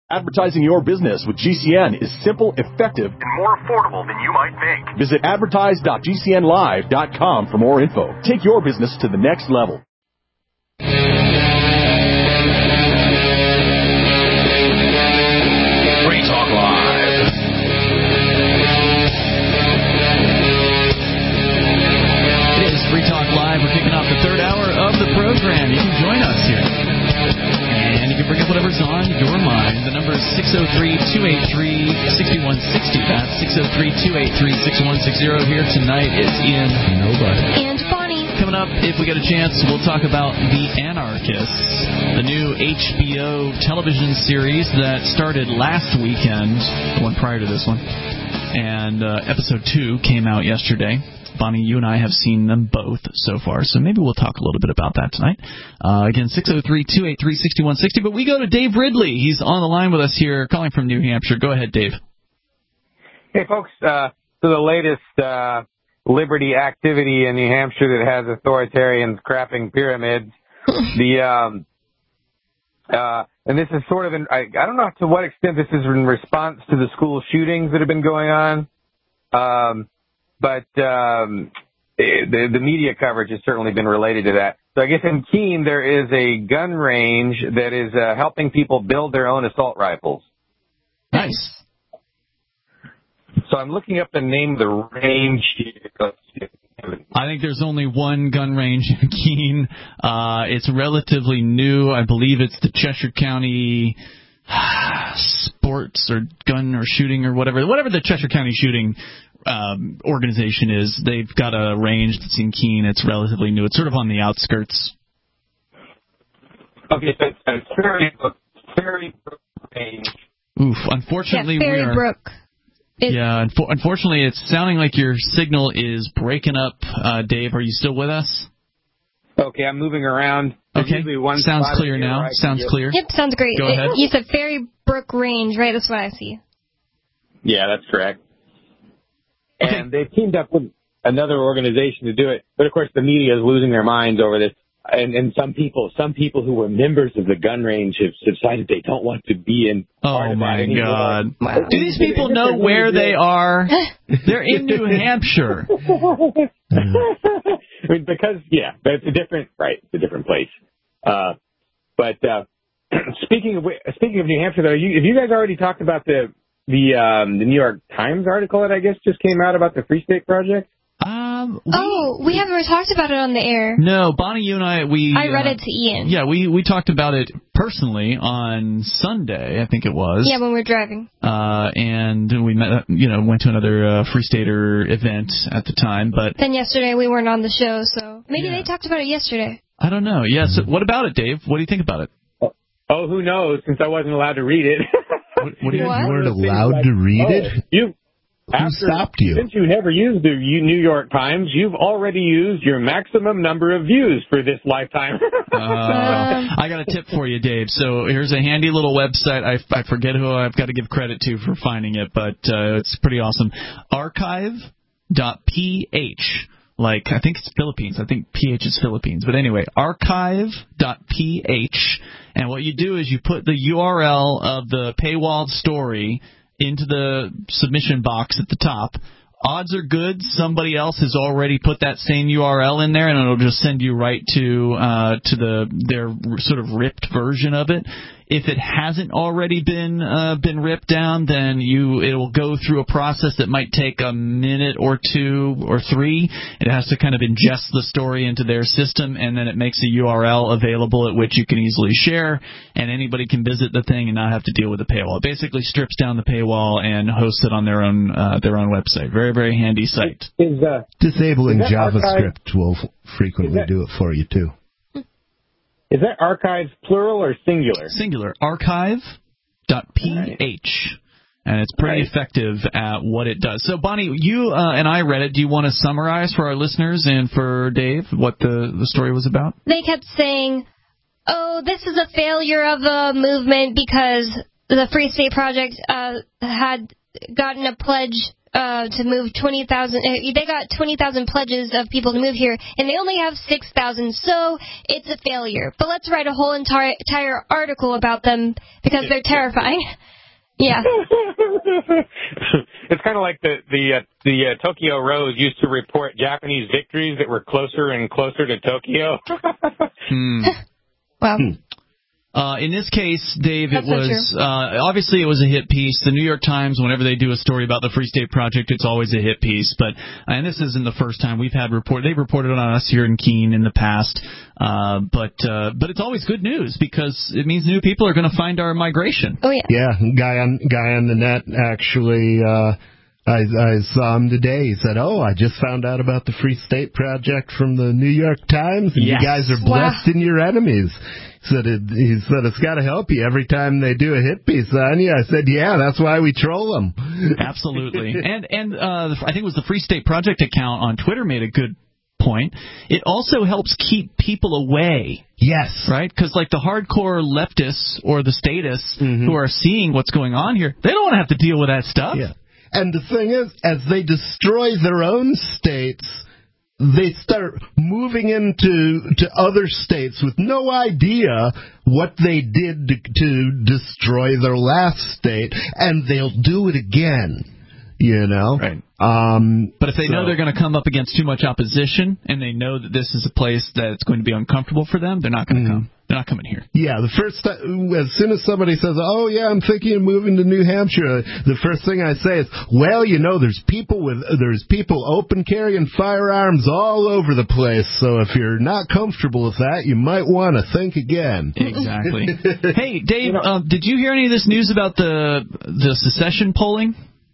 Advertising your business with GCN is simple, effective, and more affordable than you might think. Visit advertise.gcnlive.com for more info. Take your business to the next level. Free Talk Live. It is Free Talk Live. We're kicking off the third hour of the program. You can join us here. And you can bring up whatever's on your mind. The number is 603-283-6160. That's 603-283-6160. Here tonight is Ian. Nobody. And Bonnie. Coming up, if we get a chance, we'll talk about The Anarchists, the new HBO television series that started last weekend, the one prior to this one. And episode 2 came out yesterday. Bonnie, you and I have seen them both so far, so maybe we'll talk a little bit about that tonight. Again, 603-283-6160. But we go to Dave Ridley. He's on the line with us here, calling from New Hampshire. Go ahead, Dave. Hey, folks. So the latest liberty activity in New Hampshire that has authoritarians crapping pyramids. And this is sort of, I don't know to what extent this is in response to the school shootings that have been going on. But the media coverage has certainly been related to that. So I guess in Keene there is a gun range that is helping people build their own assault rifles. Nice. So I'm looking up the name of the range here. I think there's only one gun range in Keene. It's relatively new. I believe it's the Cheshire County Sports or Gun or Shooting or whatever the Cheshire County Shooting organization is. They've got a range that's in Keene. It's relatively new. It's sort of on the outskirts. Okay, so it's Ferry Brook range. Oof, unfortunately, Ferry Brook. Unfortunately, it's sounding like your signal is breaking up. Dave, are you still with us? Okay, I'm moving around. There's okay, sounds clear now. Sounds clear. Yep, sounds great. Go ahead. You said Ferry Brook Range, right? That's what I see. Yeah, that's correct. And they've teamed up with another organization to do it. But, of course, the media is losing their minds over this. And some people who were members of the gun range have decided they don't want to be in part of that anymore. God. Do these people know where they are? They're in New Hampshire. I mean, because, it's a different place. But speaking of New Hampshire, though, have you guys already talked about the New York Times article that I guess just came out about the Free State Project? We haven't talked about it on the air. No, Bonnie, you and I read it to Ian. Yeah, we talked about it personally on Sunday, I think it was. Yeah, when we were driving. And we met, went to another Free Stater event at the time, but then yesterday we weren't on the show, so maybe they talked about it yesterday. I don't know. Yeah, so what about it, Dave? What do you think about it? Oh, who knows? Since I wasn't allowed to read it. What do you You weren't allowed to read it? Who stopped you? Since you never used the New York Times, you've already used your maximum number of views for this lifetime. I got a tip for you, Dave. So here's a handy little website. I forget who I've got to give credit to for finding it, but it's pretty awesome. Archive.ph. Like, I think it's Philippines. I think PH is Philippines. But anyway, archive.ph. And what you do is you put the URL of the paywalled story into the submission box at the top. Odds are good somebody else has already put that same URL in there, and it'll just send you right to their sort of ripped version of it. If it hasn't already been ripped down, then it will go through a process that might take a minute or 2 or 3. It has to kind of ingest the story into their system, and then it makes a URL available at which you can easily share, and anybody can visit the thing and not have to deal with the paywall. It basically strips down the paywall and hosts it on their own website. Very, very handy site. Disabling JavaScript will frequently do it for you, too. Is that archives plural or singular? Singular. Archive.ph. And it's pretty effective at what it does. So, Bonnie, you and I read it. Do you want to summarize for our listeners and for Dave what the story was about? They kept saying, this is a failure of a movement because the Free State Project had gotten a pledge to move 20,000. They got 20,000 pledges of people to move here, and they only have 6,000, so it's a failure. But let's write a whole entire article about them because they're terrifying. Yeah. It's kind of like the Tokyo Rose used to report Japanese victories that were closer and closer to Tokyo. Wow. In this case, Dave, it was obviously it was a hit piece. The New York Times, whenever they do a story about the Free State Project, it's always a hit piece. And this isn't the first time we've had they've reported on us here in Keene in the past. But it's always good news because it means new people are going to find our migration. Oh yeah. Yeah, guy on the net actually. I saw him today. He said, I just found out about the Free State Project from the New York Times, and you guys are blessed in your enemies. He said it's got to help you every time they do a hit piece on you. I said, yeah, that's why we troll them. Absolutely. And I think it was the Free State Project account on Twitter made a good point. It also helps keep people away. Yes. Right? Because like the hardcore leftists or the statists who are seeing what's going on here, they don't want to have to deal with that stuff. Yeah. And the thing is, as they destroy their own states, they start moving into other states with no idea what they did to destroy their last state, and they'll do it again, Right. But if they know they're going to come up against too much opposition, and they know that this is a place that's going to be uncomfortable for them, they're not going to come. They're not coming here. Yeah, as soon as somebody says, I'm thinking of moving to New Hampshire, the first thing I say is, there's people open carrying firearms all over the place, so if you're not comfortable with that, you might want to think again. Exactly. Hey, Dave, did you hear any of this news about the secession polling?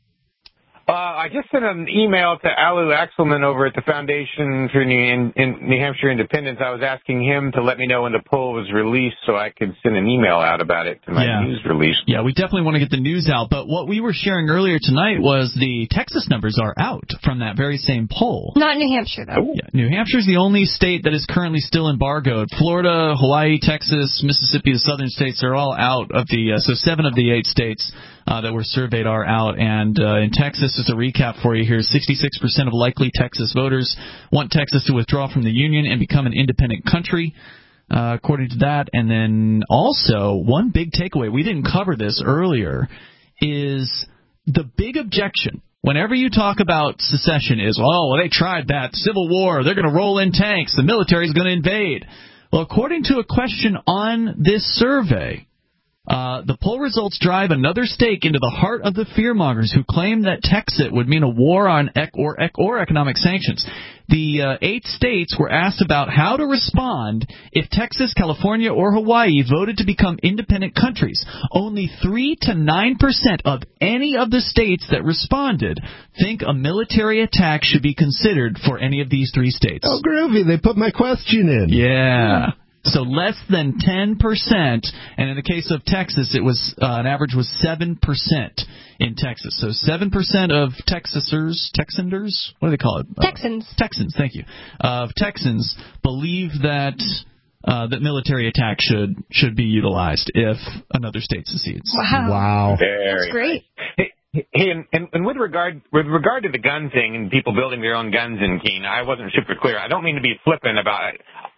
I just sent an email to Alu Axelman over at the Foundation for New Hampshire Independence. I was asking him to let me know when the poll was released so I could send an email out about it to my news release. Yeah, we definitely want to get the news out. But what we were sharing earlier tonight was the Texas numbers are out from that very same poll. Not New Hampshire, though. Yeah, New Hampshire's the only state that is currently still embargoed. Florida, Hawaii, Texas, Mississippi, the southern states are all out of so 7 of the 8 states that were surveyed are out. And in Texas, just a recap for you here, 66% of likely Texas voters want Texas to withdraw from the Union and become an independent country, according to that. And then also, one big takeaway, we didn't cover this earlier, is the big objection. Whenever you talk about secession is, they tried that, Civil War, they're going to roll in tanks, the military's going to invade. Well, according to a question on this survey, the poll results drive another stake into the heart of the fearmongers who claim that Texit would mean a war on or economic sanctions. The 8 states were asked about how to respond if Texas, California, or Hawaii voted to become independent countries. Only 3 to 9% of any of the states that responded think a military attack should be considered for any of these 3 states. Oh, groovy. They put my question in. Yeah. So less than 10%, and in the case of Texas, it was an average was 7% in Texas. So 7% of Texanders, what do they call it? Texans, thank you. Of Texans believe that that military attack should be utilized if another state secedes. Wow. That's great. Hey, and with regard to the gun thing and people building their own guns in Keene, I wasn't super clear. I don't mean to be flippant about it.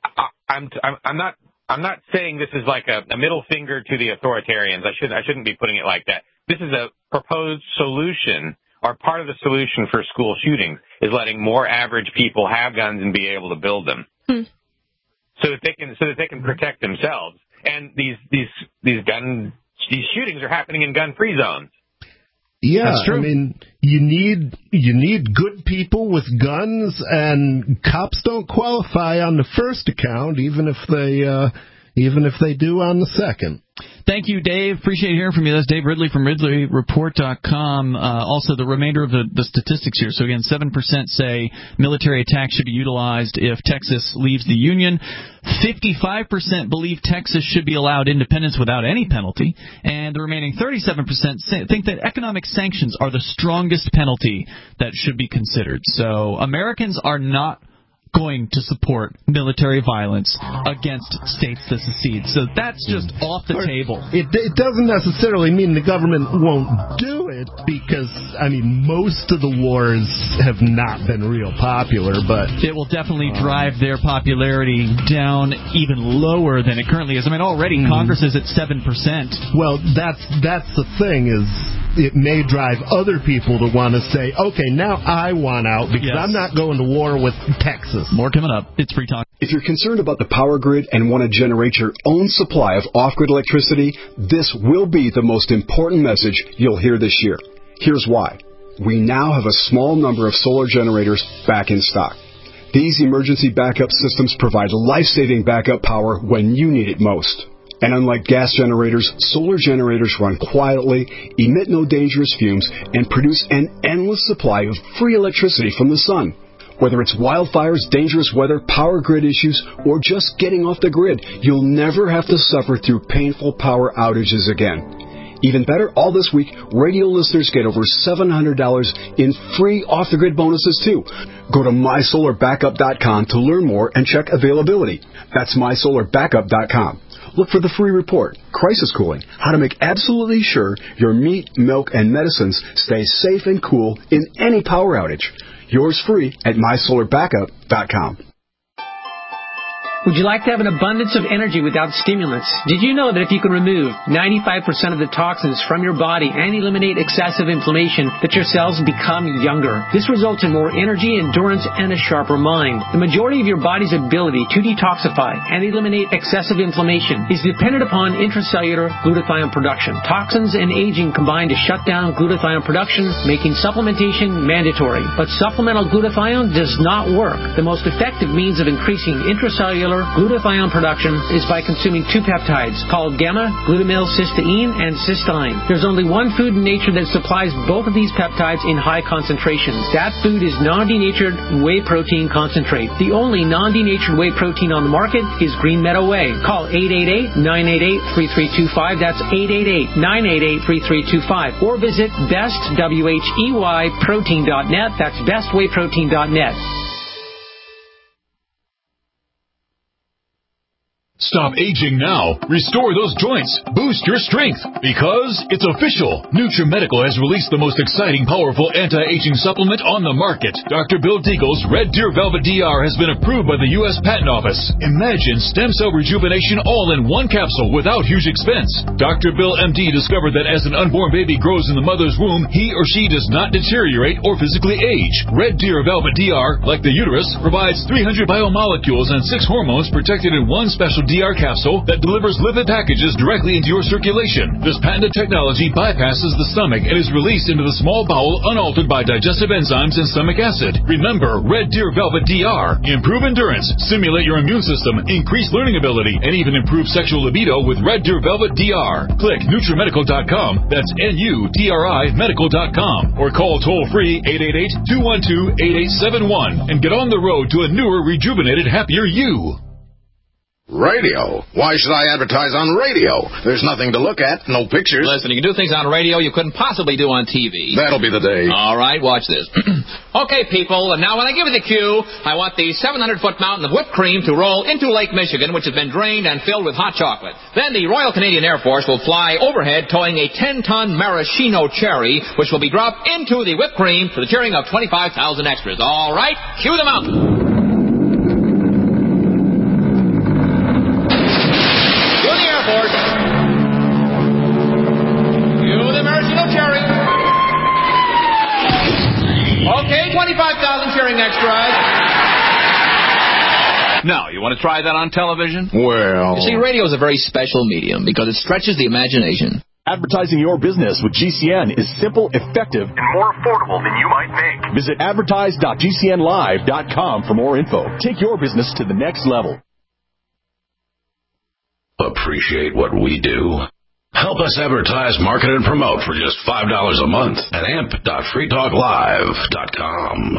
I'm not saying this is like a middle finger to the authoritarians. I shouldn't be putting it like that. This is a proposed solution, or part of the solution for school shootings is letting more average people have guns and be able to build them, so that they can protect themselves. And these shootings are happening in gun-free zones. Yeah, that's true. I mean, you need good people with guns, and cops don't qualify on the first account, even if they do on the second. Thank you, Dave. Appreciate hearing from you. That's Dave Ridley from RidleyReport.com. Also, the remainder of the statistics here. So, again, 7% say military attack should be utilized if Texas leaves the Union. 55% believe Texas should be allowed independence without any penalty. And the remaining 37% think that economic sanctions are the strongest penalty that should be considered. So, Americans are not going to support military violence against states that secede. So that's just off the table. It doesn't necessarily mean the government won't do it. it because, I mean, most of the wars have not been real popular, but it will definitely drive their popularity down even lower than it currently is. I mean, already Congress is at 7%. Well, that's the thing, is it may drive other people to want to say, okay, now I want out because I'm not going to war with Texas. More coming up. It's Free Talk. If you're concerned about the power grid and want to generate your own supply of off-grid electricity, this will be the most important message you'll hear this year. Here's why. We now have a small number of solar generators back in stock. These emergency backup systems provide life-saving backup power when you need it most. And unlike gas generators, solar generators run quietly, emit no dangerous fumes, and produce an endless supply of free electricity from the sun. Whether it's wildfires, dangerous weather, power grid issues, or just getting off the grid, you'll never have to suffer through painful power outages again. Even better, all this week, radio listeners get over $700 in free off-the-grid bonuses, too. Go to mysolarbackup.com to learn more and check availability. That's mysolarbackup.com. Look for the free report, Crisis Cooling, how to make absolutely sure your meat, milk, and medicines stay safe and cool in any power outage. Yours free at mysolarbackup.com. Would you like to have an abundance of energy without stimulants? Did you know that if you can remove 95% of the toxins from your body and eliminate excessive inflammation, that your cells become younger? This results in more energy, endurance, and a sharper mind. The majority of your body's ability to detoxify and eliminate excessive inflammation is dependent upon intracellular glutathione production. Toxins and aging combine to shut down glutathione production, making supplementation mandatory. But supplemental glutathione does not work. The most effective means of increasing intracellular glutathione production is by consuming two peptides called gamma-glutamyl-cysteine and cysteine. There's only one food in nature that supplies both of these peptides in high concentrations. That food is non-denatured whey protein concentrate. The only non-denatured whey protein on the market is Green Meadow Whey. Call 888-988-3325. That's 888-988-3325. Or visit bestwheyprotein.net. That's bestwheyprotein.net. Stop aging now. Restore those joints. Boost your strength. Because it's official. NutriMedical has released the most exciting, powerful anti-aging supplement on the market. Dr. Bill Deagle's Red Deer Velvet DR has been approved by the U.S. Patent Office. Imagine stem cell rejuvenation all in one capsule without huge expense. Dr. Bill MD discovered that as an unborn baby grows in the mother's womb, he or she does not deteriorate or physically age. Red Deer Velvet DR, like the uterus, provides 300 biomolecules and 6 hormones protected in one special DR capsule that delivers lipid packages directly into your circulation. This patented technology bypasses the stomach and is released into the small bowel unaltered by digestive enzymes and stomach acid. Remember, Red Deer Velvet DR. Improve endurance, stimulate your immune system, increase learning ability, and even improve sexual libido with Red Deer Velvet DR. Click NutriMedical.com. That's NUTRI Medical.com. Or call toll-free 888-212-8871 and get on the road to a newer, rejuvenated, happier you. Radio? Why should I advertise on radio? There's nothing to look at, no pictures. Listen, you can do things on radio you couldn't possibly do on TV. That'll be the day. All right, watch this. Okay, people, and now when I give you the cue, I want the 700-foot mountain of whipped cream to roll into Lake Michigan, which has been drained and filled with hot chocolate. Then the Royal Canadian Air Force will fly overhead towing a 10-ton maraschino cherry, which will be dropped into the whipped cream for the cheering of 25,000 extras. All right, cue the mountain. Okay, 25,000 cheering extras. Now, you want to try that on television? Well... You see, radio is a very special medium because it stretches the imagination. Advertising your business with GCN is simple, effective, and more affordable than you might think. Visit advertise.gcnlive.com for more info. Take your business to the next level. Appreciate what we do? Help us advertise, market, and promote for just $5 a month at amp.freetalklive.com.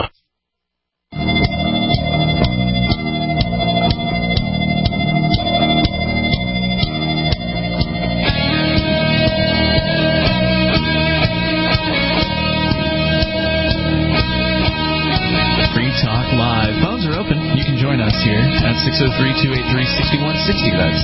Free Talk Live. Phones are open. You can join us here at 603-283-6160. That's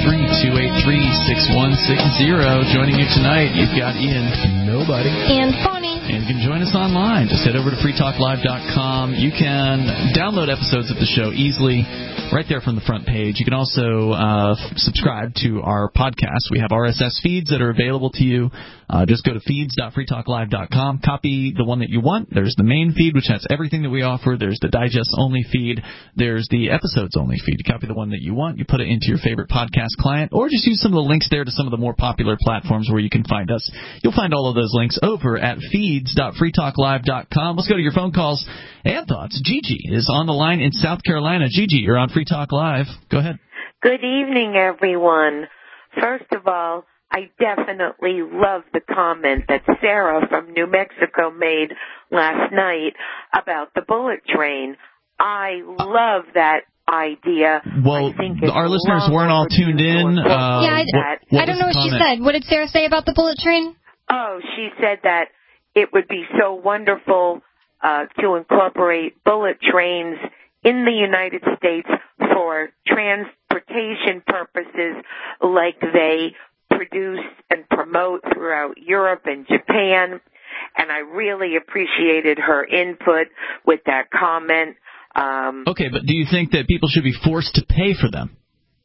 603-283-6160. Joining you tonight, you've got Ian. Nobody. And Bonnie. And you can join us online. Just head over to freetalklive.com. You can download episodes of the show easily right there from the front page. You can also subscribe to our podcast. We have RSS feeds that are available to you. Just go to feeds.freetalklive.com. Copy the one that you want. There's the main feed, which has everything that we offer. There's the digest-only feed. There's the episodes-only feed. You copy the one that you want. You put it into your favorite podcast client, or just use some of the links there to some of the more popular platforms where you can find us. You'll find all of those links over at feeds.freetalklive.com. Let's go to your phone calls and thoughts. Gigi is on the line in South Carolina. Gigi, you're on Free Talk Live. Go ahead. Good evening, everyone. First of all, I definitely love the comment that Sarah from New Mexico made last night about the bullet train. I love that idea. Well, our listeners weren't all tuned in. I don't know what she said. What did Sarah say about the bullet train? Oh, she said that it would be so wonderful to incorporate bullet trains in the United States for transportation purposes like they produce and promote throughout Europe and Japan. And I really appreciated her input with that comment. Okay, but do you think that people should be forced to pay for them?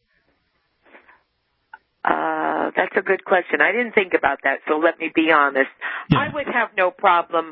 That's a good question. I didn't think about that, so let me be honest. Yeah. I would have no problem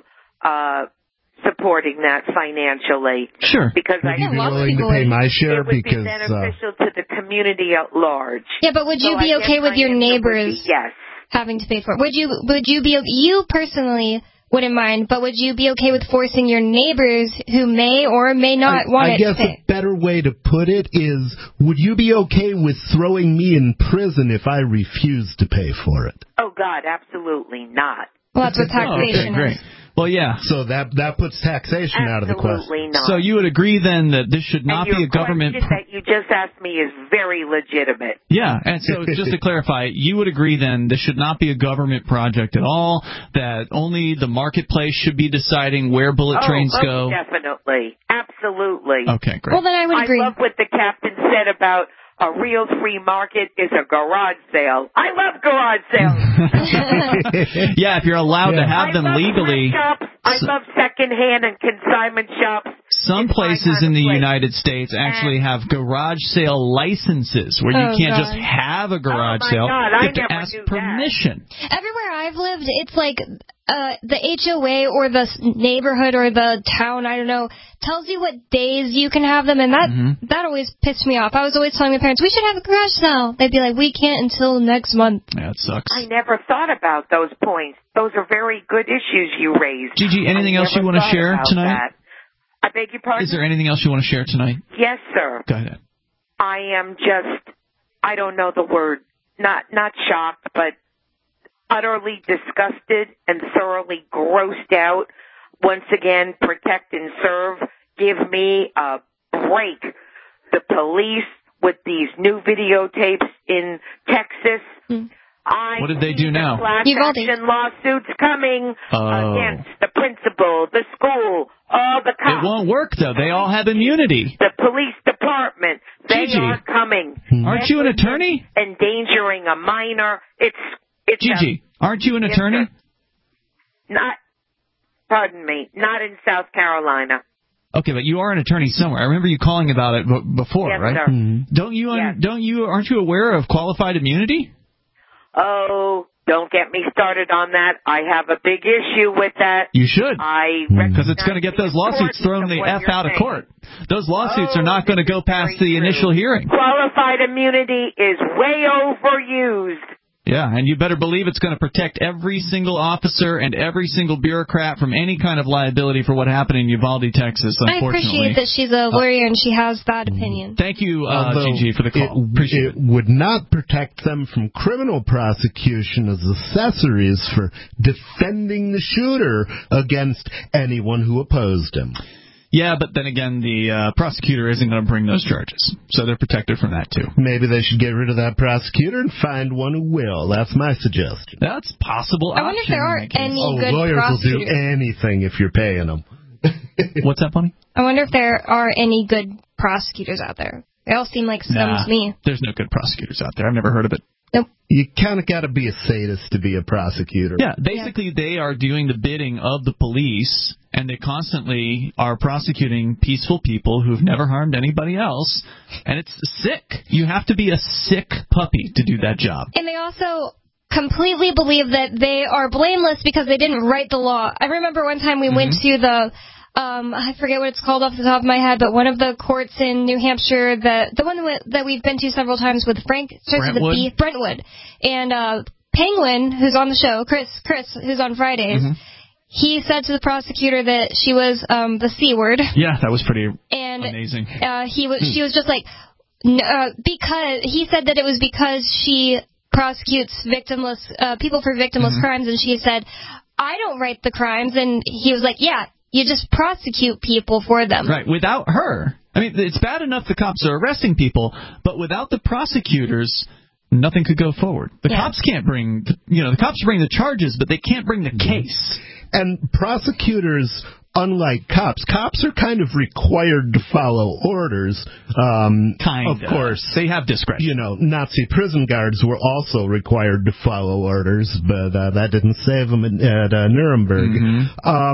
supporting that financially. Sure. Because would you be willing to pay my share? It would be beneficial to the community at large. Yeah, but would you be okay with your neighbors having to pay for it? Would you be you personally wouldn't mind, but would you be okay with forcing your neighbors who may or may not want it to pay? I guess a better way to put it is, would you be okay with throwing me in prison if I refuse to pay for it? Oh, God, absolutely not. Well, that's what taxation great. Well, yeah. So that puts taxation out of the question. Absolutely not. So you would agree then that this should not be a government... And your question that you just asked me is very legitimate. Yeah, and so just to clarify, you would agree then this should not be a government project at all, that only the marketplace should be deciding where bullet trains go? Definitely. Absolutely. Okay, great. Well, then I would agree. I love what the captain said about a real free market is a garage sale. I love garage sales. Yeah, if you're allowed to have them legally. I love secondhand and consignment shops. Some places in the United States actually have garage sale licenses where you can't just have a garage sale. You have to ask permission. Everywhere I've lived, it's like the HOA or the neighborhood or the town, I don't know, tells you what days you can have them, and that always pissed me off. I was always telling my parents, we should have a garage sale. They'd be like, we can't until next month. Yeah, it sucks. I never thought about those points. Those are very good issues you raised. Gigi, anything else you want to share tonight? That. I beg your pardon? Is there anything else you want to share tonight? Yes, sir. Go ahead. I am just, I don't know the word, not shocked, but utterly disgusted and thoroughly grossed out. Once again, protect and serve. Give me a break. The police with these new videotapes in Texas. What did they do now? Class action lawsuits coming against the principal, the school, all the cops. It won't work, though. They all have immunity. The police department, they are coming. Aren't you an attorney? Endangering a minor. It's Gigi, aren't you an attorney? Pardon me, not in South Carolina. Okay, but you are an attorney somewhere. I remember you calling about it before, yes, right? Sir. Aren't you aware of qualified immunity? Oh, don't get me started on that. I have a big issue with that. You should. Because it's going to get those lawsuits thrown the F out of court. Those lawsuits are not going to go past the initial hearing. Qualified immunity is way overused. Yeah, and you better believe it's going to protect every single officer and every single bureaucrat from any kind of liability for what happened in Uvalde, Texas, unfortunately. I appreciate that she's a lawyer and she has that opinion. Thank you, Gigi, for the call. It would not protect them from criminal prosecution as accessories for defending the shooter against anyone who opposed him. Yeah, but then again, the prosecutor isn't going to bring those charges, so they're protected from that, too. Maybe they should get rid of that prosecutor and find one who will. That's my suggestion. That's possible. I wonder if there are any good lawyers prosecutors. Will do anything if you're paying them. What's that, Bonnie? I wonder if there are any good prosecutors out there. They all seem like scum to me. There's no good prosecutors out there. I've never heard of it. Nope. You kind of got to be a sadist to be a prosecutor. Yeah, basically they are doing the bidding of the police, and they constantly are prosecuting peaceful people who've never harmed anybody else, and it's sick. You have to be a sick puppy to do that job. And they also completely believe that they are blameless because they didn't write the law. I remember one time we went to the... I forget what it's called off the top of my head, but one of the courts in New Hampshire, the one that we've been to several times with Frank, starts with a B, Brentwood. And Penguin, who's on the show, Chris, who's on Fridays, he said to the prosecutor that she was the C word. Yeah, that was pretty amazing. She was just like, because he said that it was because she prosecutes victimless people for victimless crimes, and she said, I don't write the crimes, and he was like, yeah. You just prosecute people for them. Right, without her. I mean, it's bad enough the cops are arresting people, but without the prosecutors, nothing could go forward. The cops can't bring, the cops bring the charges, but they can't bring the case. And prosecutors, unlike cops are kind of required to follow orders. Of course. They have discretion. Nazi prison guards were also required to follow orders, but that didn't save them at Nuremberg.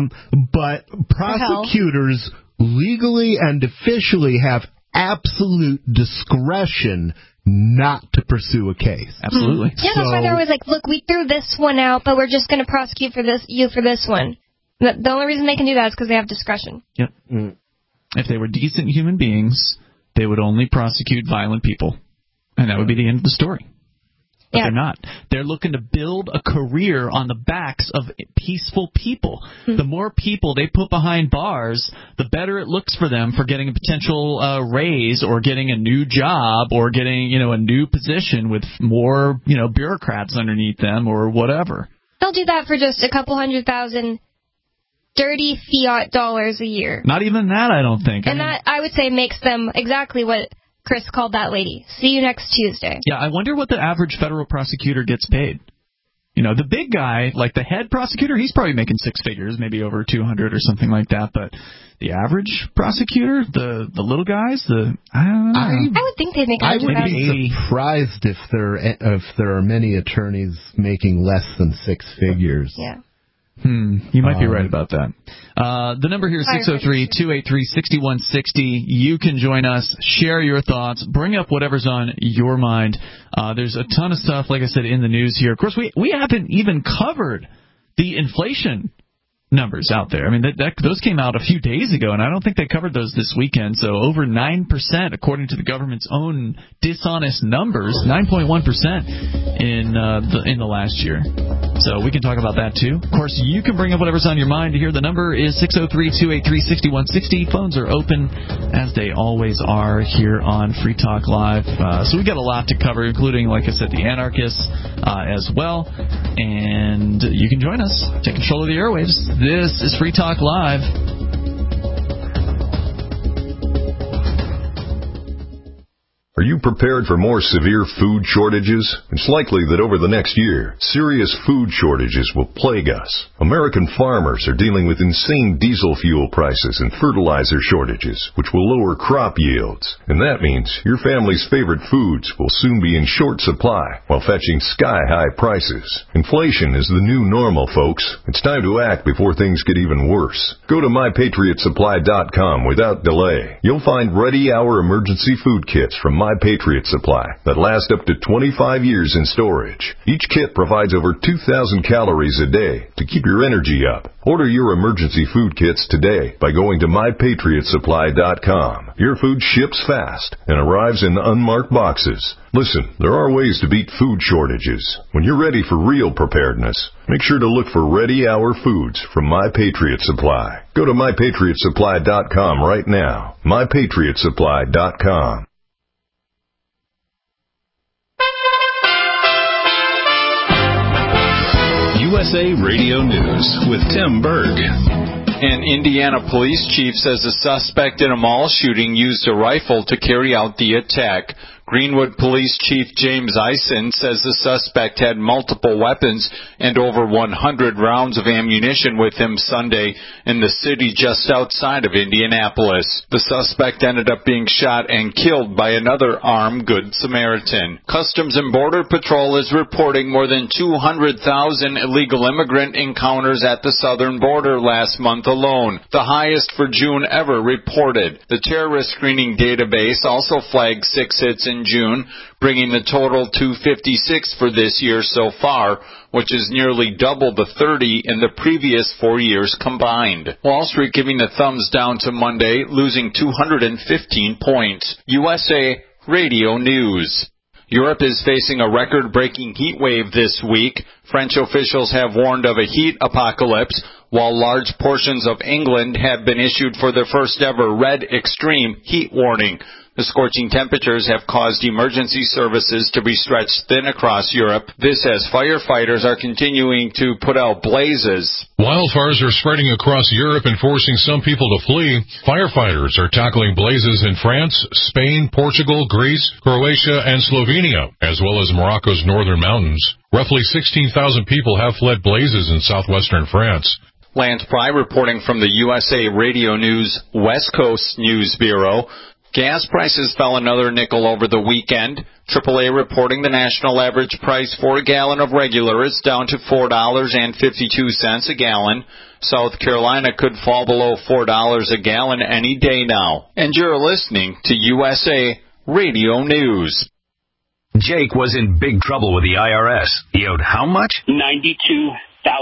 But prosecutors legally and officially have absolute discretion not to pursue a case. Absolutely. Yeah, that's why they're always like, look, we threw this one out, but we're just going to prosecute you for this one. The only reason they can do that is because they have discretion. Yep. If they were decent human beings, they would only prosecute violent people. And that would be the end of the story. But they're not. They're looking to build a career on the backs of peaceful people. The more people they put behind bars, the better it looks for them for getting a potential raise or getting a new job or getting, a new position with more, bureaucrats underneath them or whatever. They'll do that for just a couple $100,000 dirty fiat dollars a year. Not even that, I don't think. And that, I would say, makes them exactly what Chris called that lady. See you next Tuesday. Yeah, I wonder what the average federal prosecutor gets paid. The big guy, like the head prosecutor, he's probably making six figures, maybe over 200 or something like that. But the average prosecutor, the little guys, I don't know. I would think they'd make $100,000. I would be surprised if there are many attorneys making less than six figures. Yeah. You might be right about that. The number here is 603-283-6160. You can join us, share your thoughts, bring up whatever's on your mind. There's a ton of stuff, like I said, in the news here. Of course, we haven't even covered the inflation numbers out there. I mean, those came out a few days ago, and I don't think they covered those this weekend. So over 9%, according to the government's own dishonest numbers, 9.1% in the last year. So we can talk about that too. Of course, you can bring up whatever's on your mind here. The number is 603-283-6160. Phones are open, as they always are here on Free Talk Live. So we've got a lot to cover, including, like I said, the anarchists as well. And you can join us. Take control of the airwaves. This is Free Talk Live. Are you prepared for more severe food shortages? It's likely that over the next year, serious food shortages will plague us. American farmers are dealing with insane diesel fuel prices and fertilizer shortages, which will lower crop yields. And that means your family's favorite foods will soon be in short supply while fetching sky-high prices. Inflation is the new normal, folks. It's time to act before things get even worse. Go to MyPatriotSupply.com without delay. You'll find ready-hour emergency food kits from My Patriot Supply that last up to 25 years in storage. Each kit provides over 2,000 calories a day to keep your energy up. Order your emergency food kits today by going to MyPatriotSupply.com. Your food ships fast and arrives in unmarked boxes. Listen, there are ways to beat food shortages. When you're ready for real preparedness, make sure to look for ready-hour foods from My Patriot Supply. Go to MyPatriotSupply.com right now. MyPatriotSupply.com. USA Radio News with Tim Berg. An Indiana police chief says a suspect in a mall shooting used a rifle to carry out the attack. Greenwood Police Chief James Eisen says the suspect had multiple weapons and over 100 rounds of ammunition with him Sunday in the city just outside of Indianapolis. The suspect ended up being shot and killed by another armed Good Samaritan. Customs and Border Patrol is reporting more than 200,000 illegal immigrant encounters at the southern border last month alone, the highest for June ever reported. The terrorist screening database also flagged 6 hits in June, bringing the total to 56 for this year so far, which is nearly double the 30 in the previous 4 years combined. Wall Street giving the thumbs down to Monday, losing 215 points. USA Radio News. Europe is facing a record-breaking heat wave this week. French officials have warned of a heat apocalypse, while large portions of England have been issued for their first-ever red extreme heat warning. The scorching temperatures have caused emergency services to be stretched thin across Europe. This as firefighters are continuing to put out blazes. Wildfires are spreading across Europe and forcing some people to flee. Firefighters are tackling blazes in France, Spain, Portugal, Greece, Croatia, and Slovenia, as well as Morocco's northern mountains. Roughly 16,000 people have fled blazes in southwestern France. Lance Pry reporting from the USA Radio News West Coast News Bureau. Gas prices fell another nickel over the weekend. AAA reporting the national average price for a gallon of regular is down to $4.52 a gallon. South Carolina could fall below $4 a gallon any day now. And you're listening to USA Radio News. Jake was in big trouble with the IRS. He owed how much? $92,000.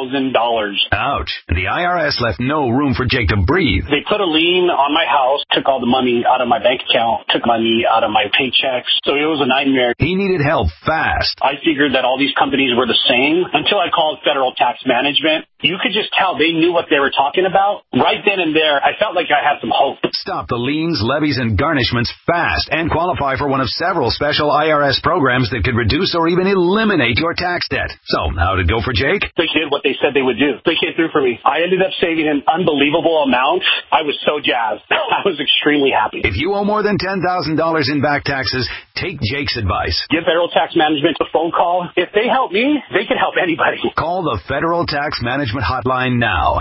Ouch. The IRS left no room for Jake to breathe. They put a lien on my house, took all the money out of my bank account, took money out of my paychecks. So it was a nightmare. He needed help fast. I figured that all these companies were the same until I called Federal Tax Management. You could just tell they knew what they were talking about. Right then and there, I felt like I had some hope. Stop the liens, levies, and garnishments fast and qualify for one of several special IRS programs that could reduce or even eliminate your tax debt. So, how'd it go for Jake? They did what they said they would do. They came through for me. I ended up saving an unbelievable amount. I was so jazzed. I was extremely happy. If you owe more than $10,000 in back taxes, take Jake's advice. Give Federal Tax Management a phone call. If they help me, they can help anybody. Call the Federal Tax Management Hotline now.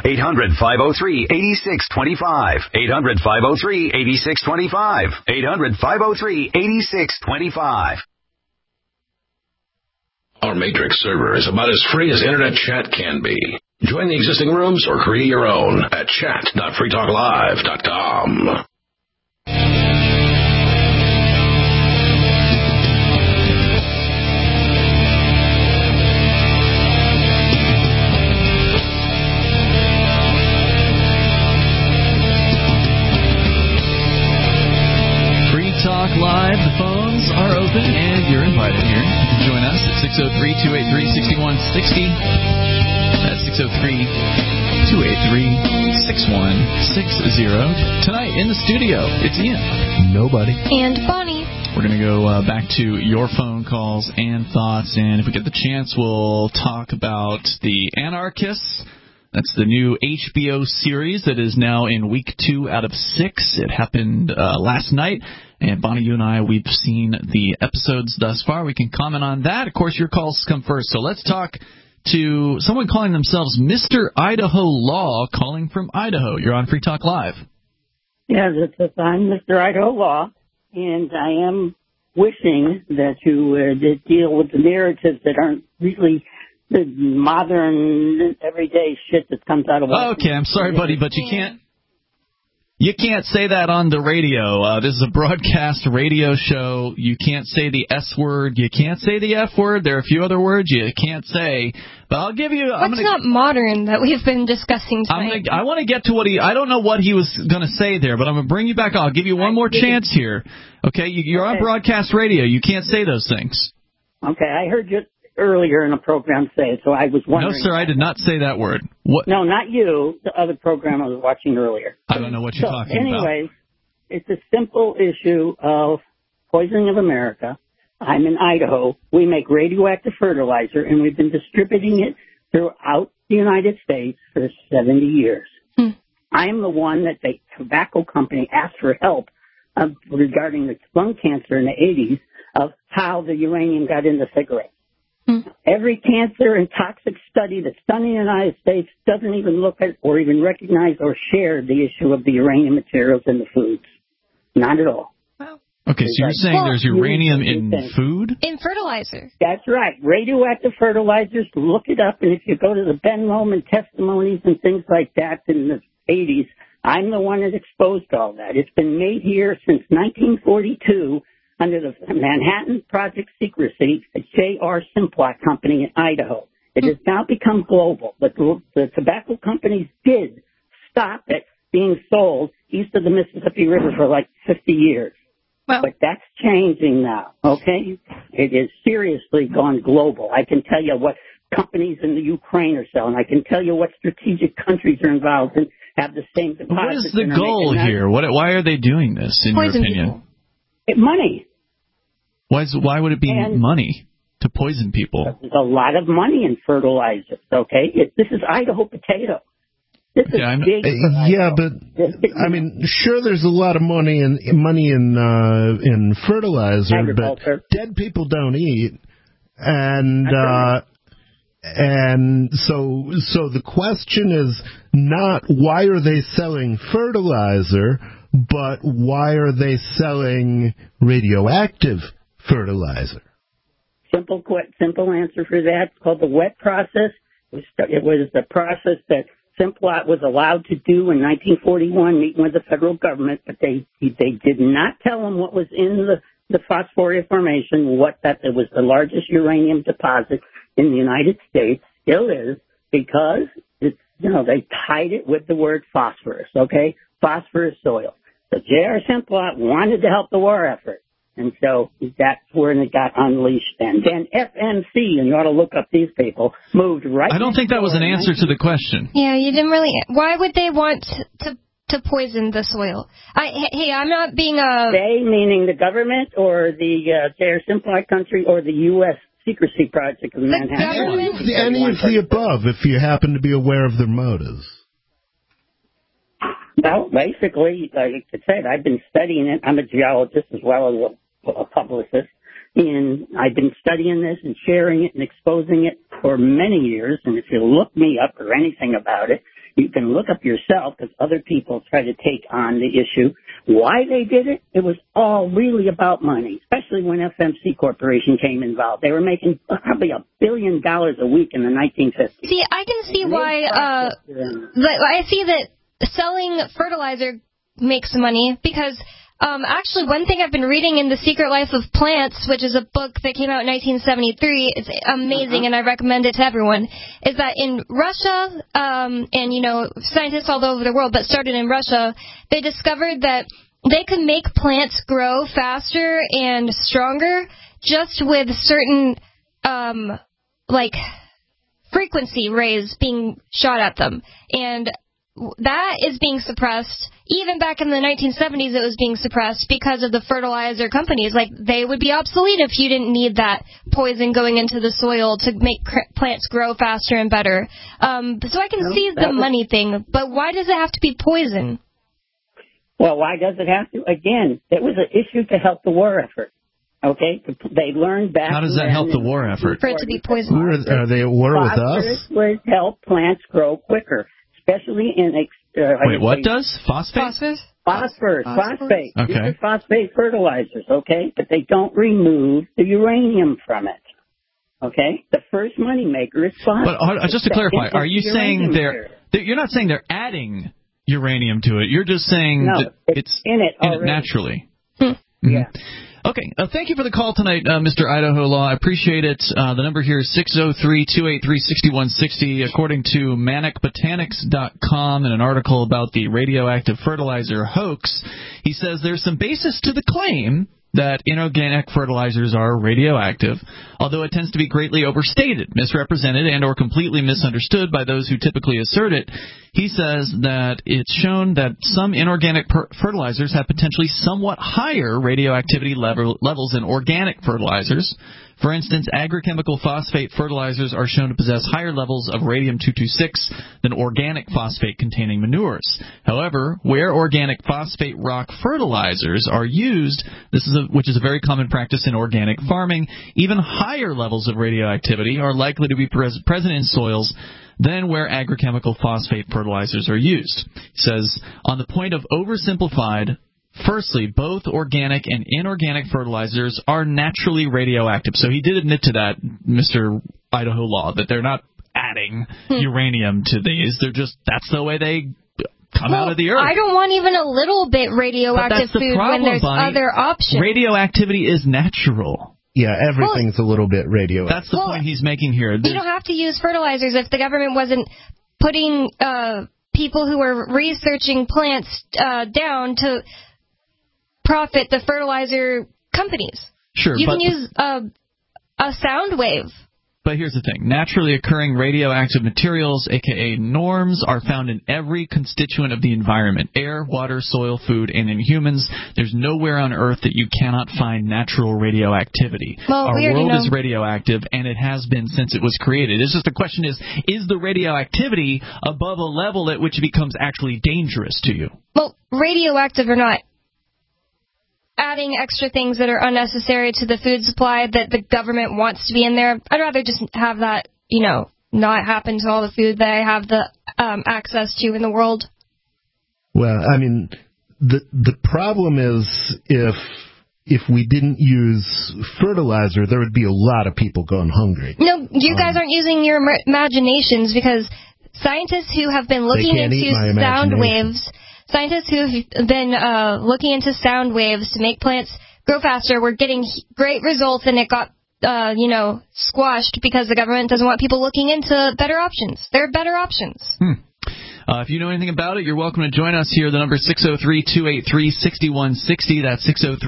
800-503-8625. 800-503-8625. 800-503-8625. Our Matrix server is about as free as internet chat can be. Join the existing rooms or create your own at chat.freetalklive.com. Free Talk Live, the phones are open and you're invited here. You can join us at 603-283-6160. That's 603-283-6160. Tonight in the studio, it's Ian. Nobody. And Bonnie. We're going to go back to your phone calls and thoughts, and if we get the chance, we'll talk about The Anarchists. That's the new HBO series that is now in week 2 out of 6. It happened last night. And Bonnie, you and I, we've seen the episodes thus far. We can comment on that. Of course, your calls come first. So let's talk to someone calling themselves Mr. Idaho Law, calling from Idaho. You're on Free Talk Live. Yeah, I'm Mr. Idaho Law, and I am wishing that you deal with the narratives that aren't really the modern, everyday shit that comes out of Washington. Okay, I'm sorry, buddy, but you can't say that on the radio. This is a broadcast radio show. You can't say the S word. You can't say the F word. There are a few other words you can't say. But I'll give you... What's not modern that we've been discussing tonight? I want to get to what I don't know what he was going to say there, but I'm going to bring you back. I'll give you one more chance here. Okay, you're on broadcast radio. You can't say those things. Okay, I heard you earlier in a program say it, so I was wondering. No, sir, I did not say that word. What? No, not you. The other program I was watching earlier. I don't know what you're talking about. Anyway, it's a simple issue of poisoning of America. I'm in Idaho. We make radioactive fertilizer, and we've been distributing it throughout the United States for 70 years. I am the one that the tobacco company asked for help regarding the lung cancer in the 80s. of how the uranium got into cigarettes. Every cancer and toxic study that's done in the United States doesn't even look at or even recognize or share the issue of the uranium materials in the foods. Not at all. Okay, so you're saying there's uranium in food? In fertilizer. That's right. Radioactive fertilizers, look it up, and if you go to the Ben Lomond testimonies and things like that in the 80s, I'm the one that exposed all that. It's been made here since 1942 under the Manhattan Project Secrecy, a J.R. Simplot company in Idaho. It has now become global. But the tobacco companies did stop it being sold east of the Mississippi River for like 50 years. Well, but that's changing now, okay? It is seriously gone global. I can tell you what companies in the Ukraine are selling. I can tell you what strategic countries are involved and have the same deposits. What is the goal here? Why are they doing this, in your opinion? Money. Why would it be money to poison people? There's a lot of money in fertilizers, okay? This is Idaho potato. This is big. Yeah, but I mean, sure, there's a lot of money in fertilizer, but dead people don't eat, and so the question is not why are they selling fertilizer, but why are they selling radioactive fertilizer? Simple answer for that. It's called the wet process. It was the process that Simplot was allowed to do in 1941, meeting with the federal government, but they did not tell them what was in the Phosphoria Formation, that it was the largest uranium deposit in the United States, still is, because it's, they tied it with the word phosphorus, okay? Phosphorus soil. So J.R. Simplot wanted to help the war effort. And so that's where it got unleashed then. Then FMC, and you ought to look up these people, moved right. I don't think that was an answer to the question. Yeah, you didn't really. Why would they want to poison the soil? I'm not being a. They, meaning the government or the J.R. Simplot country or the U.S. Secrecy Project of Manhattan. Any of the above, if you happen to be aware of their motives. Well, basically, like I said, I've been studying it. I'm a geologist as well as a publicist, and I've been studying this and sharing it and exposing it for many years. And if you look me up or anything about it, you can look up yourself, because other people try to take on the issue. Why they did it? It was all really about money, especially when FMC Corporation came involved. They were making probably $1 billion a week in the 1950s. See, I can see why. I see that selling fertilizer makes money because actually one thing I've been reading in The Secret Life of Plants, which is a book that came out in 1973, it's amazing and I recommend it to everyone, is that in Russia, and scientists all over the world, but started in Russia, they discovered that they could make plants grow faster and stronger just with certain frequency rays being shot at them. And that is being suppressed. Even back in the 1970s, it was being suppressed because of the fertilizer companies. Like, they would be obsolete if you didn't need that poison going into the soil to make plants grow faster and better. So I can see the money thing, but why does it have to be poison? Well, why does it have to? Again, it was an issue to help the war effort. Okay? They learned back. How does that help the war effort? For it to be poison. Are they at war with us? Would help plants grow quicker. Especially in wait, what does? Phosphate? Phosphorus. Phosphate. Okay. These are phosphate fertilizers, okay? But they don't remove the uranium from it. Okay? The first money maker is phosphorus. But just to clarify, are you saying you're not saying they're adding uranium to it? You're just saying that it's in it naturally. Yeah. Okay, thank you for the call tonight, Mr. Idaho Law. I appreciate it. The number here is 603-283-6160. According to manicbotanics.com and an article about the radioactive fertilizer hoax, he says there's some basis to the claim that inorganic fertilizers are radioactive, although it tends to be greatly overstated, misrepresented, and or completely misunderstood by those who typically assert it. He says that it's shown that some inorganic fertilizers have potentially somewhat higher radioactivity levels than organic fertilizers. For instance, agrochemical phosphate fertilizers are shown to possess higher levels of radium-226 than organic phosphate-containing manures. However, where organic phosphate rock fertilizers are used, which is a very common practice in organic farming, even higher levels of radioactivity are likely to be present in soils than where agrochemical phosphate fertilizers are used. He says, on the point of oversimplified, firstly, both organic and inorganic fertilizers are naturally radioactive. So he did admit to that, Mr. Idaho Law, that they're not adding uranium to these. They're just, that's the way they come out of the earth. I don't want even a little bit radioactive food when there's other options. Radioactivity is natural. Yeah, everything's a little bit radioactive. That's the point he's making here. You don't have to use fertilizers if the government wasn't putting people who are researching plants down to profit the fertilizer companies. Sure, you can use a sound wave. But here's the thing. Naturally occurring radioactive materials, a.k.a. norms, are found in every constituent of the environment. Air, water, soil, food, and in humans. There's nowhere on Earth that you cannot find natural radioactivity. Well, our world is radioactive, and it has been since it was created. It's just the question is the radioactivity above a level at which it becomes actually dangerous to you? Well, radioactive or not, adding extra things that are unnecessary to the food supply that the government wants to be in there, I'd rather just have that, not happen to all the food that I have the access to in the world. Well, I mean, the problem is if we didn't use fertilizer, there would be a lot of people going hungry. No, you guys aren't using your imaginations, because scientists who have been looking into sound waves... Scientists who have been looking into sound waves to make plants grow faster were getting great results, and it got, squashed because the government doesn't want people looking into better options. There are better options. If you know anything about it, you're welcome to join us here. The number is 603-283-6160. That's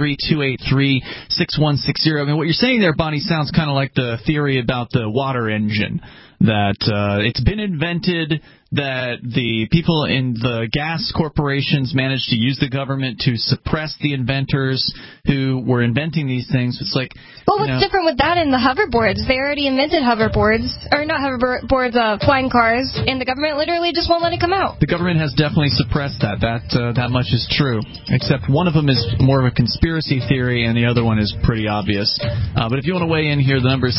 603-283-6160. I mean, what you're saying there, Bonnie, sounds kind of like the theory about the water engine, that it's been invented, that the people in the gas corporations managed to use the government to suppress the inventors who were inventing these things. It's like, well, what's different with that and the hoverboards? They already invented hoverboards, or not hoverboards, flying cars, and the government literally just won't let it come out. The government has definitely suppressed that. That much is true. Except one of them is more of a conspiracy theory, and the other one is pretty obvious. But if you want to weigh in here, the number is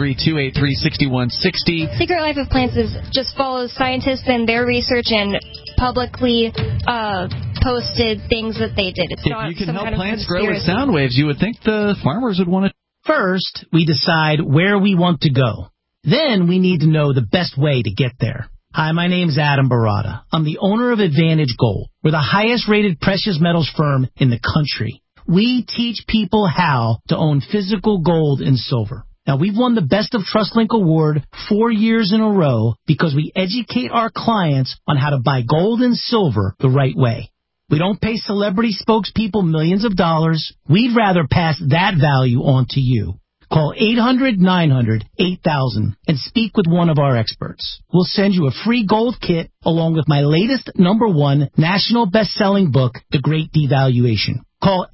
603-283-6160. Secret Life of Plants just follows scientists and their research and publicly posted things that they did. It's not if you can some help kind of plants grow with sound waves, you would think the farmers would want to. First, we decide where we want to go. Then we need to know the best way to get there. Hi, my name's Adam Barada. I'm the owner of Advantage Gold. We're the highest rated precious metals firm in the country. We teach people how to own physical gold and silver. Now, we've won the Best of TrustLink Award 4 years in a row because we educate our clients on how to buy gold and silver the right way. We don't pay celebrity spokespeople millions of dollars. We'd rather pass that value on to you. Call 800-900-8000 and speak with one of our experts. We'll send you a free gold kit along with my latest #1 national best-selling book, The Great Devaluation. Call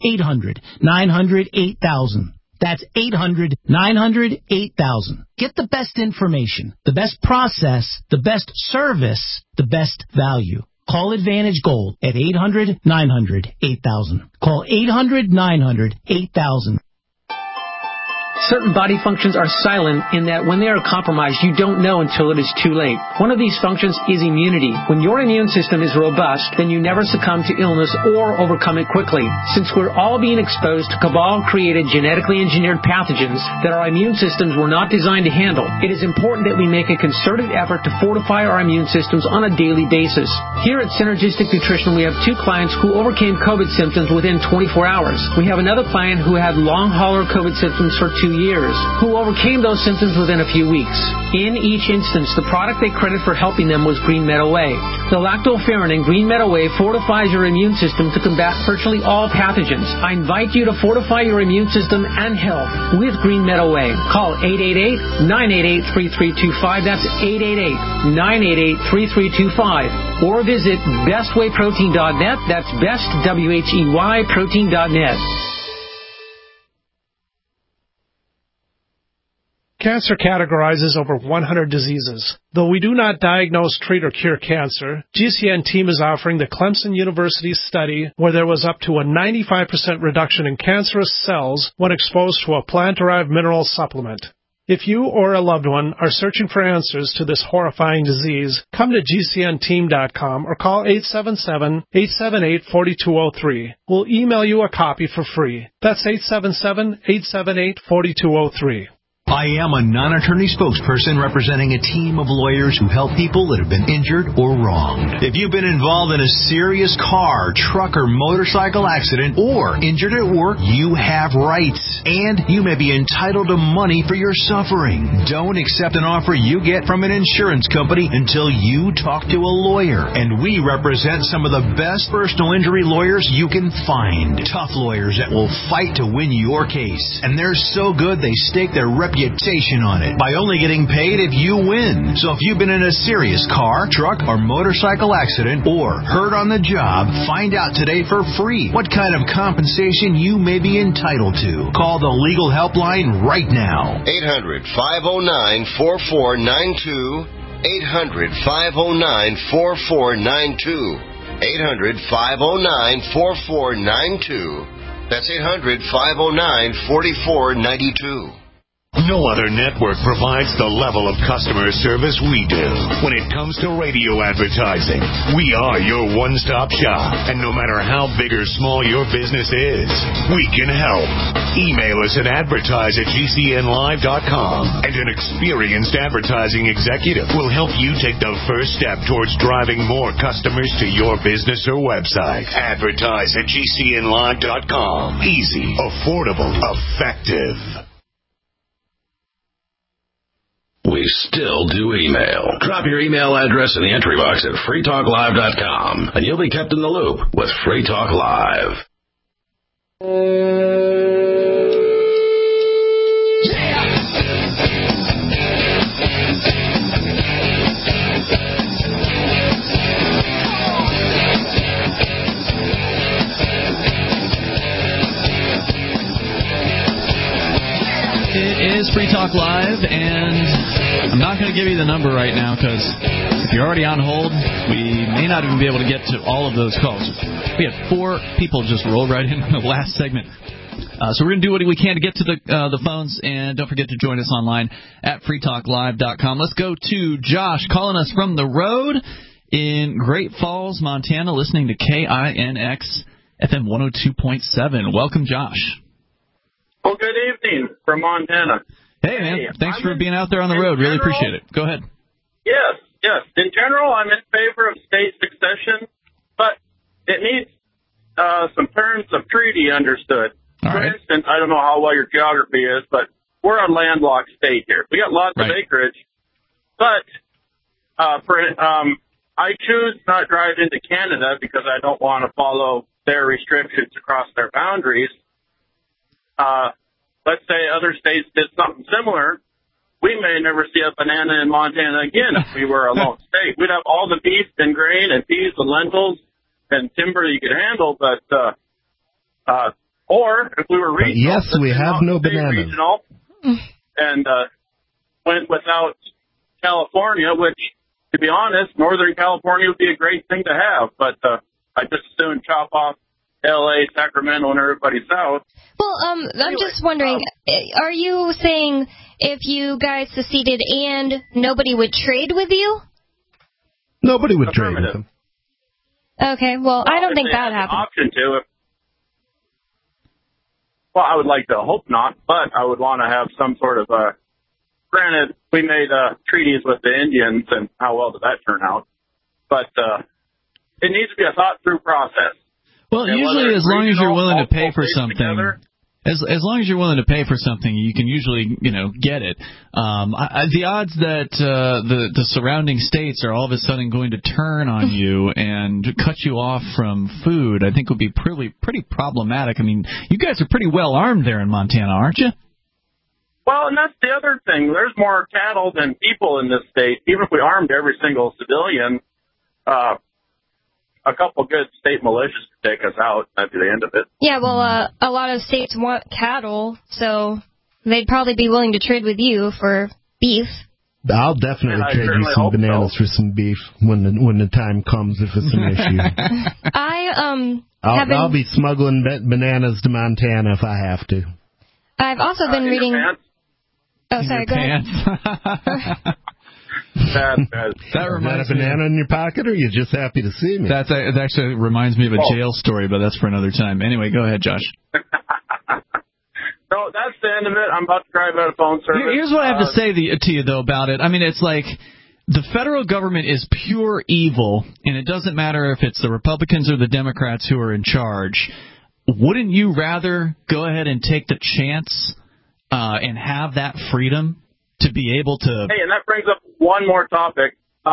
800-900-8000. That's 800-900-8000. Get the best information, the best process, the best service, the best value. Call Advantage Gold at 800-900-8000. Call 800-900-8000. Certain body functions are silent in that when they are compromised, you don't know until it is too late. One of these functions is immunity. When your immune system is robust, then you never succumb to illness or overcome it quickly. Since we're all being exposed to cabal-created, genetically engineered pathogens that our immune systems were not designed to handle, it is important that we make a concerted effort to fortify our immune systems on a daily basis. Here at Synergistic Nutrition, we have 2 clients who overcame COVID symptoms within 24 hours. We have another client who had long hauler COVID symptoms for 2 years, who overcame those symptoms within a few weeks. In each instance, the product they credit for helping them was Green Meadow Whey. The lactoferrin in Green Meadow Whey fortifies your immune system to combat virtually all pathogens. I invite you to fortify your immune system and health with Green Meadow Whey. Call 888-988-3325. That's 888-988-3325. Or visit bestwayprotein.net. That's bestwheyprotein.net. Cancer categorizes over 100 diseases. Though we do not diagnose, treat, or cure cancer, GCN team is offering the Clemson University study where there was up to a 95% reduction in cancerous cells when exposed to a plant-derived mineral supplement. If you or a loved one are searching for answers to this horrifying disease, come to GCNteam.com or call 877-878-4203. We'll email you a copy for free. That's 877-878-4203. I am a non-attorney spokesperson representing a team of lawyers who help people that have been injured or wronged. If you've been involved in a serious car, truck, or motorcycle accident or injured at work, you have rights, and you may be entitled to money for your suffering. Don't accept an offer you get from an insurance company until you talk to a lawyer, and we represent some of the best personal injury lawyers you can find. Tough lawyers that will fight to win your case, and they're so good they stake their reputation on it by only getting paid if you win. So if you've been in a serious car, truck, or motorcycle accident or hurt on the job, find out today for free what kind of compensation you may be entitled to. Call the legal helpline right now. 800-509-4492. 800-509-4492. 800-509-4492. That's 800-509-4492. No other network provides the level of customer service we do. When it comes to radio advertising, we are your one-stop shop. And no matter how big or small your business is, we can help. Email us at advertise@gcnlive.com, and an experienced advertising executive will help you take the first step towards driving more customers to your business or website. Advertise@gcnlive.com. Easy, affordable, effective. We still do email. Drop your email address in the entry box at freetalklive.com, and you'll be kept in the loop with Free Talk Live. It is Free Talk Live, and I'm not going to give you the number right now because if you're already on hold, we may not even be able to get to all of those calls. We had 4 people just roll right in the last segment. So we're going to do what we can to get to the phones, and don't forget to join us online at freetalklive.com. Let's go to Josh calling us from the road in Great Falls, Montana, listening to KINX FM 102.7. Welcome, Josh. Well, good evening from Montana. Hey, man. Thanks for being out there on the road. Really appreciate it. Go ahead. Yes. In general, I'm in favor of state succession, but it needs some terms of treaty understood. For instance, I don't know how well your geography is, but we're a landlocked state here. We got lots of acreage, but I choose not to drive into Canada because I don't want to follow their restrictions across their boundaries. Let's say other states did something similar, we may never see a banana in Montana again if we were a lone state. We'd have all the beef and grain and peas and lentils and timber you could handle, but or if we were regional, yes, we have no bananas. Regional, and went without California, which, to be honest, Northern California would be a great thing to have, but I just as soon chop off L.A., Sacramento, and everybody south. Well, I'm just wondering, are you saying if you guys seceded and nobody would trade with you? Nobody would trade with them. Okay, well, I don't think that happened. Option to. Well, I would like to hope not, but I would want to have some sort of granted, we made treaties with the Indians, and how well did that turn out? But it needs to be a thought-through process. Well, and usually as long as you're willing to pay for something, as long as you're willing to pay for something, you can usually, get it. The odds that the surrounding states are all of a sudden going to turn on you and cut you off from food, I think would be pretty problematic. I mean, you guys are pretty well armed there in Montana, aren't you? Well, and that's the other thing. There's more cattle than people in this state. Even if we armed every single civilian, a couple good state militias could take us out. That'd be the end of it. Yeah, well, a lot of states want cattle, so they'd probably be willing to trade with you for beef. I'll definitely trade you some bananas for some beef when the time comes, if it's an issue. I'll be smuggling bananas to Montana if I have to. I've also been reading. Oh, sorry, go ahead. That reminds a banana in your pocket, or are you just happy to see me? It actually reminds me of a jail story, but that's for another time. Anyway, go ahead, Josh. So that's the end of it. I'm about to drive out of phone service. Here's what I have to say to you, though, about it. I mean, it's like the federal government is pure evil, and it doesn't matter if it's the Republicans or the Democrats who are in charge. Wouldn't you rather go ahead and take the chance and have that freedom to be able to... Hey, and that brings up one more topic,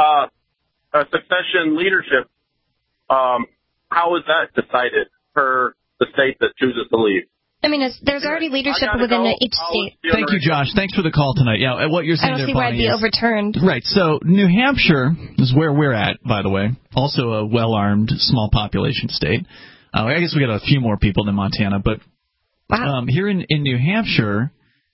succession leadership. How is that decided for the state that chooses to leave? I mean, there's already leadership within each state. Thank you, Josh. Thanks for the call tonight. Yeah, what you're saying I don't there, see why it'd Bonnie, be overturned. Right, so New Hampshire is where we're at, by the way. Also a well-armed, small population state. I guess we got a few more people than Montana, but here in New Hampshire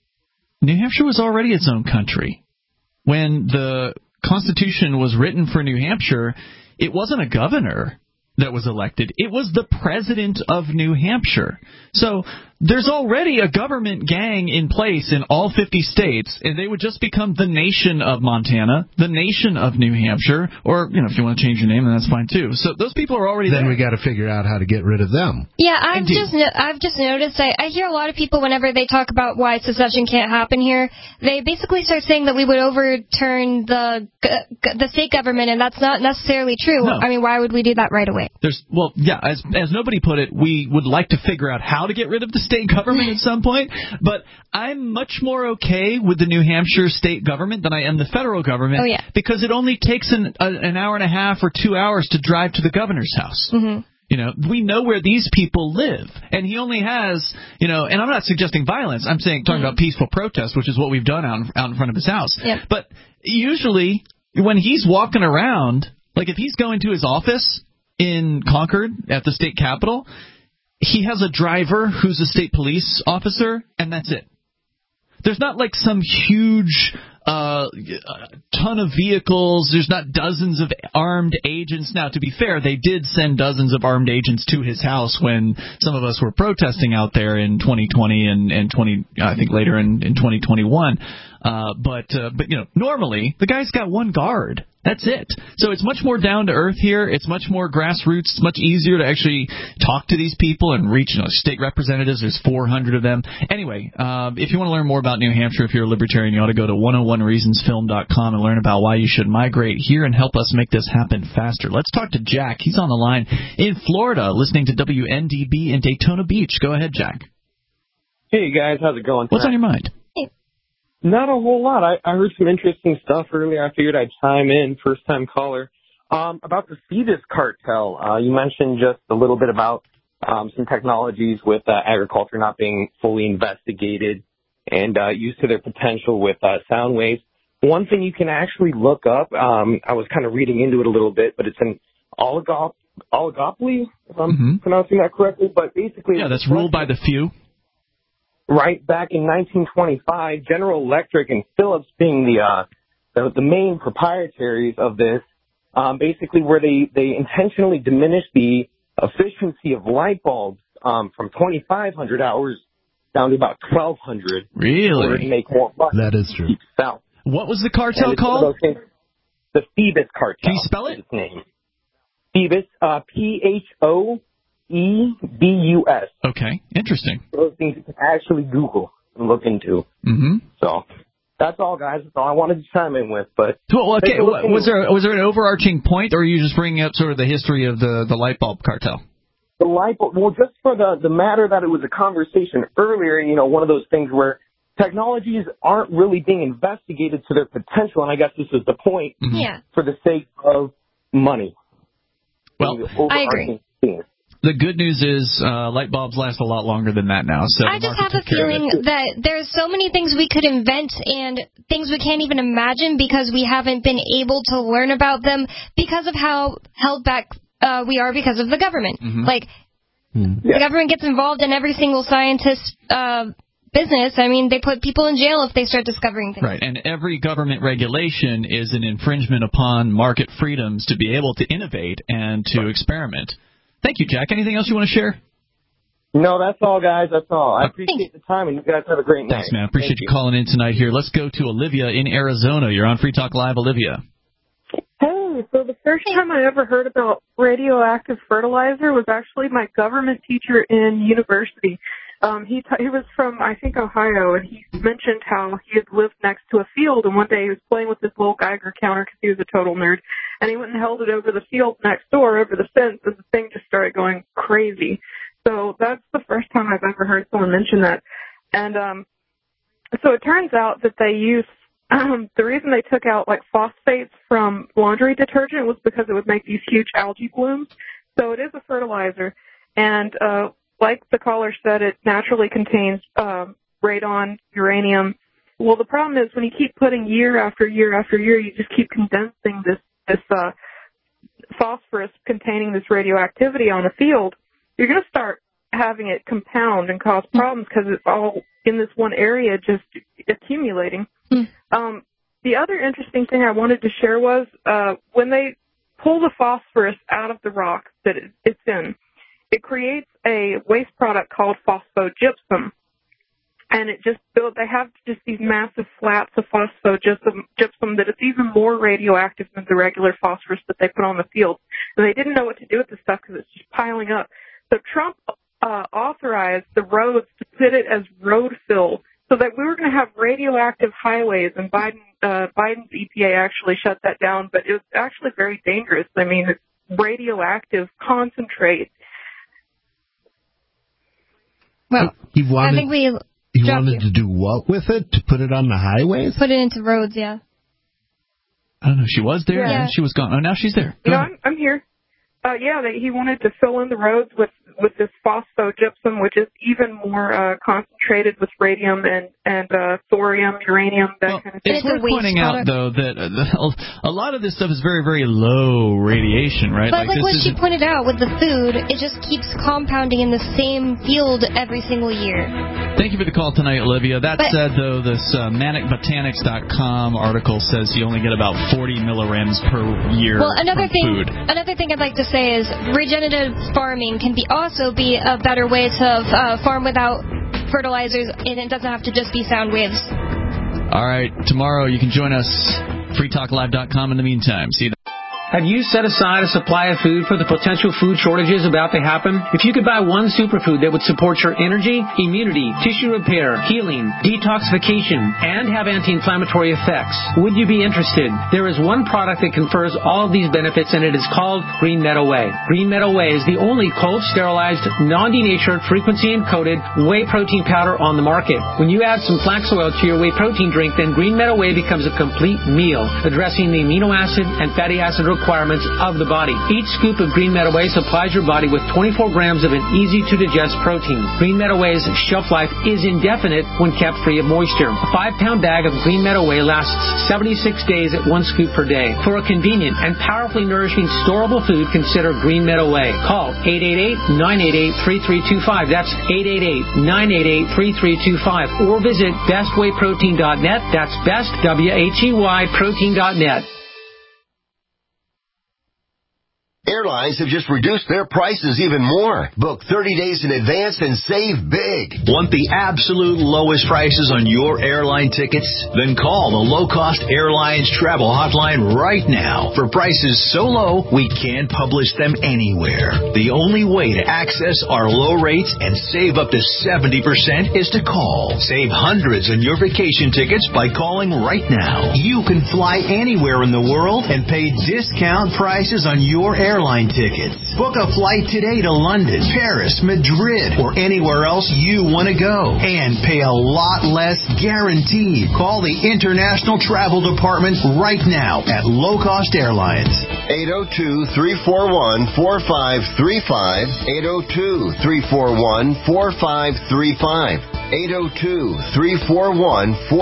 was already its own country. When the Constitution was written for New Hampshire, it wasn't a governor that was elected. It was the president of New Hampshire. So there's already a government gang in place in all 50 states, and they would just become the nation of Montana, the nation of New Hampshire, or, if you want to change your name, then that's fine too. So those people are already there. Then we got to figure out how to get rid of them. Yeah, I've just noticed, I hear a lot of people whenever they talk about why secession can't happen here, they basically start saying that we would overturn the state government, and that's not necessarily true. No. I mean, why would we do that right away? As nobody put it, we would like to figure out how to get rid of the state government at some point, but I'm much more okay with the New Hampshire state government than I am the federal government, because it only takes an hour and a half or 2 hours to drive to the governor's house. Mm-hmm. We know where these people live, and he only has, and I'm not suggesting violence. I'm talking about peaceful protest, which is what we've done out in front of his house. Yep. But usually, when he's walking around, like if he's going to his office in Concord at the state capitol, he has a driver who's a state police officer, and that's it. There's not like some huge ton of vehicles. There's not dozens of armed agents. Now, to be fair, they did send dozens of armed agents to his house when some of us were protesting out there in 2020 and I think later in 2021. But normally the guy's got one guard. That's it. So it's much more down to earth here. It's much more grassroots. It's much easier to actually talk to these people and reach state representatives. There's 400 of them. Anyway, if you want to learn more about New Hampshire, if you're a libertarian, you ought to go to 101reasonsfilm.com and learn about why you should migrate here and help us make this happen faster. Let's talk to Jack. He's on the line in Florida, listening to WNDB in Daytona Beach. Go ahead, Jack. Hey, guys. How's it going tonight? What's on your mind? Not a whole lot. I heard some interesting stuff earlier. I figured I'd chime in, first-time caller. About the Phoebus cartel, you mentioned just a little bit about some technologies with agriculture not being fully investigated and used to their potential with sound waves. One thing you can actually look up, I was kind of reading into it a little bit, but it's an oligopoly, if I'm pronouncing that correctly. But basically, that's ruled by the few. Right, back in 1925, General Electric and Philips being the main proprietaries of this, basically where they intentionally diminished the efficiency of light bulbs from 2,500 hours down to about 1,200. Really? In order to make more money. That is true. What was the cartel called? The Phoebus cartel. Can you spell it? Its name. Phoebus, P-H-O. EBUS. Okay, interesting. Those things you can actually Google and look into. Mm-hmm. So that's all, guys. That's all I wanted to chime in with. But okay, was there an overarching point, or are you just bringing up sort of the history of the light bulb cartel? The light bulb. Well, just for the matter that it was a conversation earlier. One of those things where technologies aren't really being investigated to their potential, and I guess this is the point. Mm-hmm. Yeah. For the sake of money. Well, I agree. The good news is light bulbs last a lot longer than that now. So I just have a feeling that there's so many things we could invent and things we can't even imagine because we haven't been able to learn about them because of how held back we are because of the government. Mm-hmm. The government gets involved in every single scientist's business. I mean, they put people in jail if they start discovering things. Right, and every government regulation is an infringement upon market freedoms to be able to innovate and to experiment. Thank you, Jack. Anything else you want to share? No, that's all, guys. That's all. I appreciate the time, and you guys have a great night. Thanks, man. Appreciate you calling in tonight here. Let's go to Olivia in Arizona. You're on Free Talk Live, Olivia. Hey, so the first time I ever heard about radioactive fertilizer was actually my government teacher in university. He was from, I think, Ohio, and he mentioned how he had lived next to a field, and one day he was playing with this little Geiger counter because he was a total nerd, and he went and held it over the field next door, over the fence, and the thing just started going crazy. So that's the first time I've ever heard someone mention that. And so it turns out that they use the reason they took out like phosphates from laundry detergent was because it would make these huge algae blooms. So it is a fertilizer, and like the caller said, it naturally contains radon, uranium. Well, the problem is when you keep putting year after year after year, you just keep condensing this phosphorus containing this radioactivity on a field. You're going to start having it compound and cause problems because it's all in this one area just accumulating. The other interesting thing I wanted to share was when they pull the phosphorus out of the rock that it's in, it creates a waste product called phosphogypsum. And they have just these massive flats of phosphogypsum that it's even more radioactive than the regular phosphorus that they put on the field. And they didn't know what to do with this stuff because it's just piling up. So Trump authorized the roads to put it as road fill so that we were going to have radioactive highways, and Biden's EPA actually shut that down, but it was actually very dangerous. I mean, it's radioactive concentrate. Well, I think he wanted to do what with it? To put it on the highways? Put it into roads, yeah. I don't know. She was there, and she was gone. Oh, now she's there. No, I'm here. He wanted to fill in the roads with this phosphogypsum, which is even more concentrated with radium and thorium, uranium, that kind of thing. It's worth pointing out, though, that a lot of this stuff is very, very low radiation, right? But like what she pointed out with the food, it just keeps compounding in the same field every single year. Thank you for the call tonight, Olivia. That said, though, this manicbotanics.com article says you only get about 40 millirems per year from food. Another thing I'd like to say is regenerative farming can also be a better way to farm without fertilizers, and it doesn't have to just be sound waves. All right, tomorrow you can join us, freetalklive.com. In the meantime, see you then. Have you set aside a supply of food for the potential food shortages about to happen? If you could buy one superfood that would support your energy, immunity, tissue repair, healing, detoxification, and have anti-inflammatory effects, would you be interested? There is one product that confers all of these benefits, and it is called Green Meadow Whey. Green Meadow Whey is the only cold, sterilized, non-denatured, frequency-encoded whey protein powder on the market. When you add some flax oil to your whey protein drink, then Green Meadow Whey becomes a complete meal, addressing the amino acid and fatty acid requirements of the body. Each scoop of Green Meadow Whey supplies your body with 24 grams of an easy-to-digest protein. Green Meadow Whey's shelf life is indefinite when kept free of moisture. A 5-pound bag of Green Meadow Whey lasts 76 days at 1 scoop per day. For a convenient and powerfully nourishing storable food, consider Green Meadow Whey. Call 888-988-3325. That's 888-988-3325. Or visit bestwheyprotein.net. That's best, W-H-E-Y, protein.net. Airlines have just reduced their prices even more. Book 30 days in advance and save big. Want the absolute lowest prices on your airline tickets? Then call the Low Cost Airlines Travel Hotline right now. For prices so low, we can't publish them anywhere. The only way to access our low rates and save up to 70% is to call. Save hundreds on your vacation tickets by calling right now. You can fly anywhere in the world and pay discount prices on your airline tickets. Book a flight today to London, Paris, Madrid, or anywhere else you want to go. And pay a lot less guaranteed. Call the International Travel Department right now at Low Cost Airlines. 802-341-4535. 802-341-4535.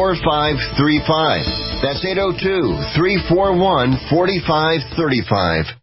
802-341-4535. That's 802-341-4535.